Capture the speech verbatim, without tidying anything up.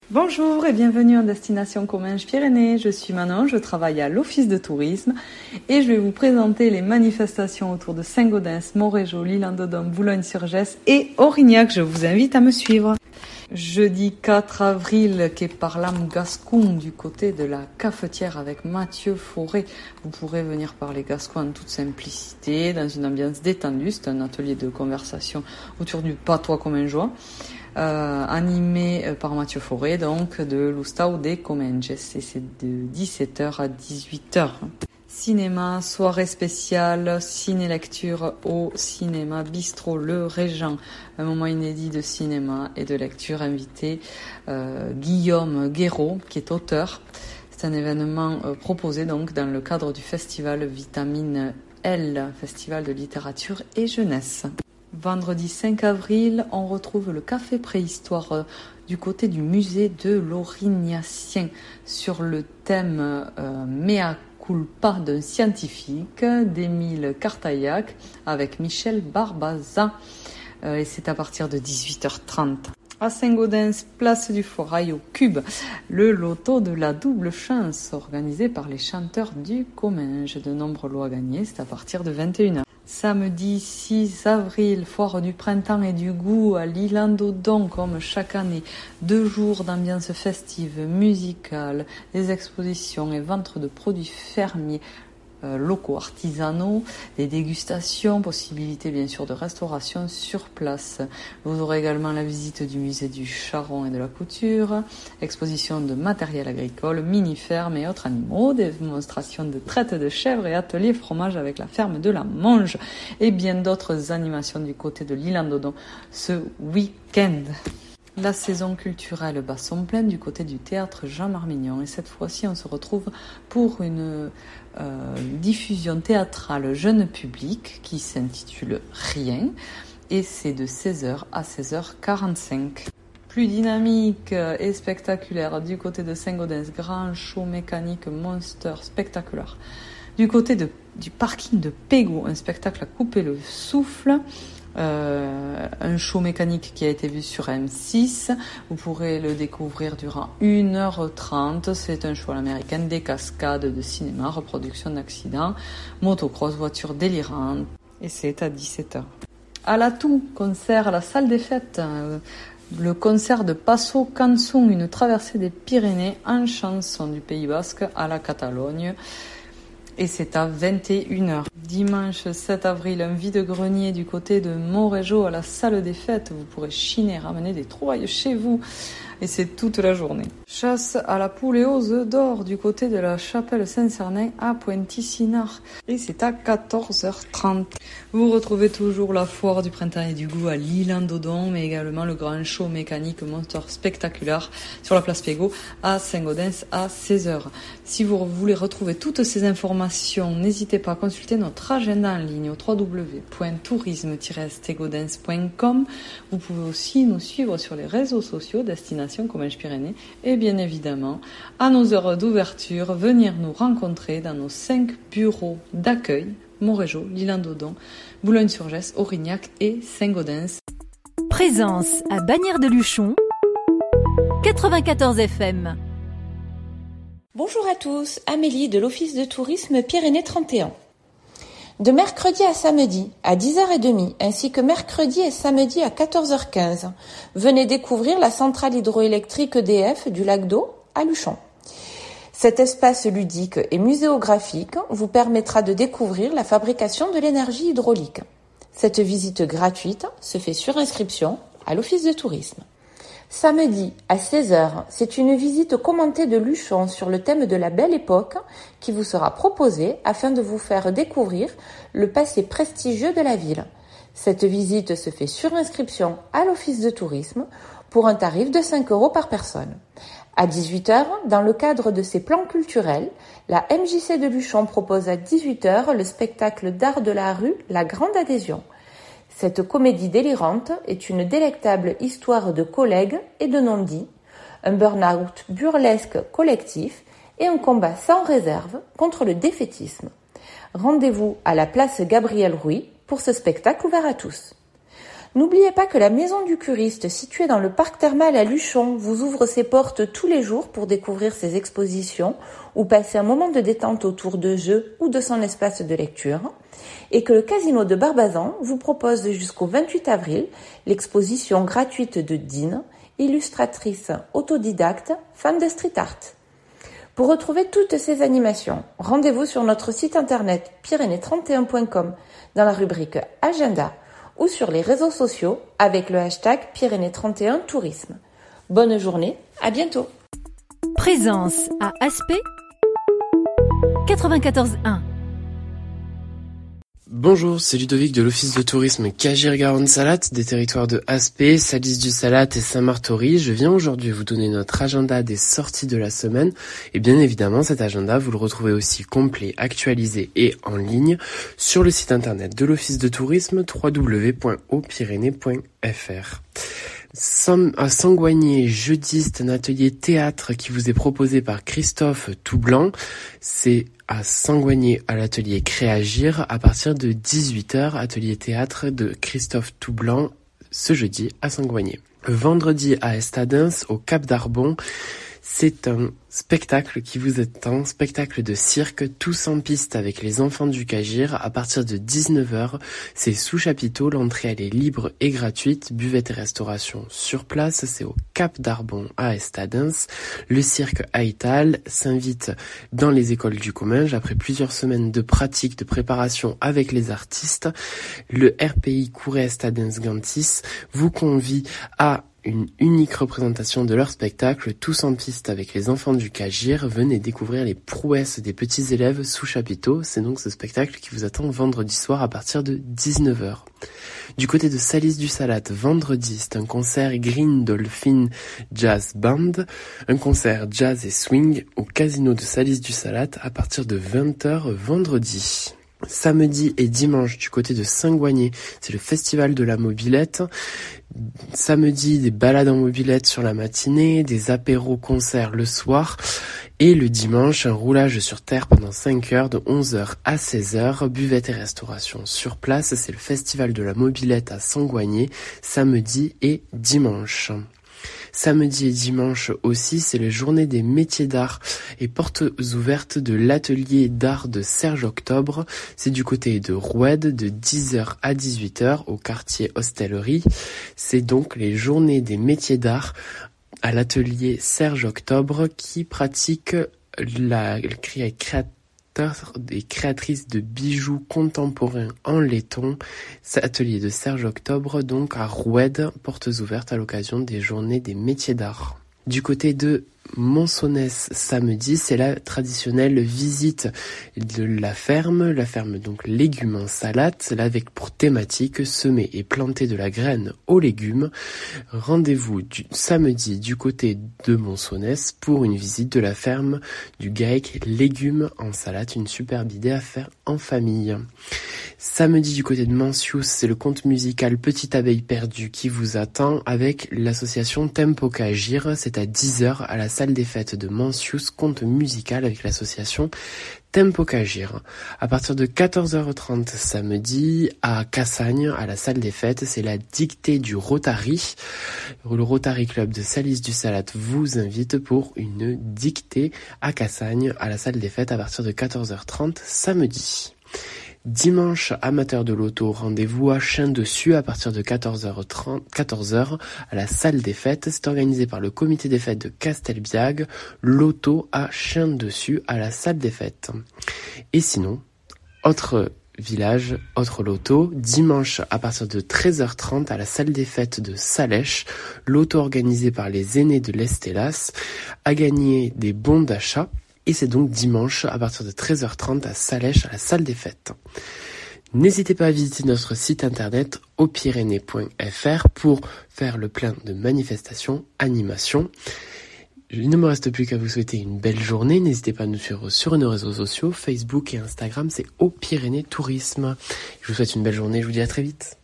Bonjour et bienvenue en destination Comminges-Pyrénées. Je suis Manon, je travaille à l'Office de tourisme et je vais vous présenter les manifestations autour de Saint-Gaudens, Montrégeau, l'Isle-en-Dedome, Boulogne-sur-Gesse et Aurignac. Je vous invite à me suivre. Jeudi quatre avril, quai Parlam Gascon du côté de la cafetière avec Mathieu Fauré. Vous pourrez venir parler gascon en toute simplicité, dans une ambiance détendue. C'est un atelier de conversation autour du patois commingeois. Euh, animé par Mathieu Fauré, donc de l'Oustau des Comminges, et c'est de dix-sept heures à dix-huit heures. Cinéma, soirée spéciale, ciné-lecture au cinéma Bistrot Le Régent, un moment inédit de cinéma et de lecture, invité euh, Guillaume Guéraud, qui est auteur. C'est un événement euh, proposé donc dans le cadre du festival Vitamine L, festival de littérature et jeunesse. Vendredi cinq avril, on retrouve le café préhistoire euh, du côté du musée de l'Aurignacien sur le thème euh, Mea culpa d'un scientifique d'Émile Cartaillac avec Michel Barbazan euh, et c'est à partir de dix-huit heures trente. À Saint-Gaudens, place du Forail au Cube, le loto de la double chance organisé par les chanteurs du Comminges. De nombreux lots à gagner, c'est à partir de vingt et une heures. Samedi six avril, foire du printemps et du goût à l'Isle-en-Dedome comme chaque année. Deux jours d'ambiance festive, musicale, des expositions et ventes de produits fermiers euh, locaux, artisanaux, des dégustations, possibilités bien sûr de restauration sur place. Vous aurez également la visite du musée du Charron et de la Couture, exposition de matériel agricole, mini-ferme et autres animaux, démonstration de traite de chèvres et atelier fromage avec la ferme de la Monge et bien d'autres animations du côté de l'Isle-en-Dedome ce week-end. La saison culturelle bat son plein du côté du théâtre Jean Marmignon et cette fois-ci on se retrouve pour une euh, diffusion théâtrale jeune public qui s'intitule Rien et c'est de seize heures à seize heures quarante-cinq. Plus dynamique et spectaculaire du côté de Saint-Gaudens, grand show mécanique monster spectaculaire. Du côté de, du parking de Pégot, un spectacle à couper le souffle. Euh, un show mécanique qui a été vu sur M six. Vous pourrez le découvrir durant une heure trente. C'est un show à l'américaine, des cascades de cinéma, reproduction d'accidents, motocross, voitures délirantes. Et c'est à dix-sept heures. À l'Atout, concert à la salle des fêtes. Euh, le concert de Passo Canson, une traversée des Pyrénées en chanson du Pays Basque à la Catalogne. Et c'est à vingt et une heures. Dimanche sept avril, un vide-grenier du côté de Montrégeau à la salle des fêtes. Vous pourrez chiner, ramener des trouvailles chez vous. Et c'est toute la journée. Chasse à la poule et aux œufs d'or du côté de la chapelle Saint-Cernin à Pointy-Sinard. Et c'est à quatorze heures trente. Vous retrouvez toujours la foire du printemps et du goût à l'Isle-en-Dedome, mais également le grand show mécanique monster spectaculaire sur la place Pégot à Saint-Gaudens à seize heures. Si vous voulez retrouver toutes ces informations, n'hésitez pas à consulter notre agenda en ligne au w w w point tourisme tiret s t gaudens point com. Vous pouvez aussi nous suivre sur les réseaux sociaux Destination Comminges-Pyrénées et bien évidemment, à nos heures d'ouverture, venir nous rencontrer dans nos cinq bureaux d'accueil, Montrégeau, l'Isle-en-Dedome, Boulogne-sur-Gesse, Aurignac et Saint-Gaudens. Présence à Bagnères-de-Luchon, quatre-vingt-quatorze F M. Bonjour à tous, Amélie de l'Office de tourisme Pyrénées trente et un. De mercredi à samedi à dix heures trente ainsi que mercredi et samedi à quatorze heures quinze, venez découvrir la centrale hydroélectrique E D F du lac d'Eau à Luchon. Cet espace ludique et muséographique vous permettra de découvrir la fabrication de l'énergie hydraulique. Cette visite gratuite se fait sur inscription à l'Office de tourisme. Samedi à seize heures, c'est une visite commentée de Luchon sur le thème de la Belle Époque qui vous sera proposée afin de vous faire découvrir le passé prestigieux de la ville. Cette visite se fait sur inscription à l'Office de tourisme pour un tarif de cinq euros par personne. À dix-huit heures, dans le cadre de ses plans culturels, la M J C de Luchon propose à dix-huit heures le spectacle d'art de la rue La Grande Adhésion. Cette comédie délirante est une délectable histoire de collègues et de non-dits, un burn-out burlesque collectif et un combat sans réserve contre le défaitisme. Rendez-vous à la place Gabriel Rouy pour ce spectacle ouvert à tous. N'oubliez pas que la Maison du Curiste, située dans le parc thermal à Luchon, vous ouvre ses portes tous les jours pour découvrir ses expositions ou passer un moment de détente autour de jeux ou de son espace de lecture. Et que le Casino de Barbazan vous propose jusqu'au vingt-huit avril l'exposition gratuite de Dine, illustratrice autodidacte, fan de street art. Pour retrouver toutes ces animations, rendez-vous sur notre site internet pyrénées trente et un point com dans la rubrique Agenda ou sur les réseaux sociaux avec le hashtag Pyrénées trente et un Tourisme. Bonne journée, à bientôt. Présence à Aspet quatre-vingt-quatorze un. Bonjour, c'est Ludovic de l'Office de tourisme Cagir-Garonne-Salat des territoires de Aspet, Salis-du-Salat et Saint-Martory. Je viens aujourd'hui vous donner notre agenda des sorties de la semaine. Et bien évidemment, cet agenda, vous le retrouvez aussi complet, actualisé et en ligne sur le site internet de l'Office de tourisme w w w point haut pyrénées point f r. À Sangoigné, jeudi, c'est un atelier théâtre qui vous est proposé par Christophe Toublanc. C'est à Sangoigné, à l'atelier Créagir, à partir de dix-huit heures, atelier théâtre de Christophe Toublanc, ce jeudi à Sangoigné. Le vendredi à Estadens, au Cap d'Arbon, c'est un spectacle qui vous attend, spectacle de cirque, tous en piste avec les enfants du Cagir, à partir de dix-neuf heures. C'est sous chapiteau, l'entrée elle est libre et gratuite, buvette et restauration sur place, c'est au Cap d'Arbon à Estadens. Le cirque Haïtal s'invite dans les écoles du Comminges après plusieurs semaines de pratique, de préparation avec les artistes. Le R P I Couré Estadens Gantis vous convie à une unique représentation de leur spectacle, tous en piste avec les enfants du Cagir. Venez découvrir les prouesses des petits élèves sous chapiteau. C'est donc ce spectacle qui vous attend vendredi soir à partir de dix-neuf heures. Du côté de Salis-du-Salat, vendredi, c'est un concert Green Dolphin Jazz Band, un concert jazz et swing au Casino de Salis-du-Salat à partir de vingt heures vendredi. Samedi et dimanche du côté de Saint-Goigné, c'est le festival de la mobilette. Samedi, des balades en mobilette sur la matinée, des apéros concerts le soir. Et le dimanche, un roulage sur terre pendant cinq heures de onze heures à seize heures. Buvette et restauration sur place, c'est le festival de la mobilette à Saint-Goigné, samedi et dimanche. Samedi et dimanche aussi, c'est la journée des métiers d'art et portes ouvertes de l'atelier d'art de Serge Octobre. C'est du côté de Roued de dix heures à dix-huit heures au quartier Hostellerie. C'est donc les journées des métiers d'art à l'atelier Serge Octobre qui pratique la création et créatrice de bijoux contemporains en laiton. Cet atelier de Serge Octobre, donc à Roued, portes ouvertes à l'occasion des journées des métiers d'art. Du côté de Monsonnès, samedi, c'est la traditionnelle visite de la ferme, la ferme donc légumes en salade, là avec pour thématique semer et planter de la graine aux légumes. Rendez-vous du samedi du côté de Monsonnès pour une visite de la ferme du GAEC légumes en salade, une superbe idée à faire en famille. Samedi du côté de Mancius, c'est le conte musical Petite Abeille Perdue qui vous attend avec l'association Tempo Cagir. C'est à dix heures à la salle des fêtes de Mancius, conte musical avec l'association Tempo Cagir. À partir de quatorze heures trente samedi à Cassagne, à la salle des fêtes, c'est la dictée du Rotary. Le Rotary Club de Salis-du-Salat vous invite pour une dictée à Cassagne, à la salle des fêtes à partir de quatorze heures trente samedi. Dimanche, amateur de l'auto, rendez-vous à Chien-Dessus à partir de quatorze heures trente, quatorze heures à la salle des fêtes. C'est organisé par le comité des fêtes de Castelbiag, l'auto à Chien-Dessus à la salle des fêtes. Et sinon, autre village, autre loto, dimanche à partir de treize heures trente à la salle des fêtes de Salèche, loto organisé par les aînés de l'Estelas, à gagner des bons d'achat. Et c'est donc dimanche à partir de treize heures trente à Salèche à la salle des fêtes. N'hésitez pas à visiter notre site internet haut pyrénées point f r pour faire le plein de manifestations, animations. Il ne me reste plus qu'à vous souhaiter une belle journée. N'hésitez pas à nous suivre sur nos réseaux sociaux, Facebook et Instagram, c'est Haut Pyrénées Tourisme. Je vous souhaite une belle journée, je vous dis à très vite.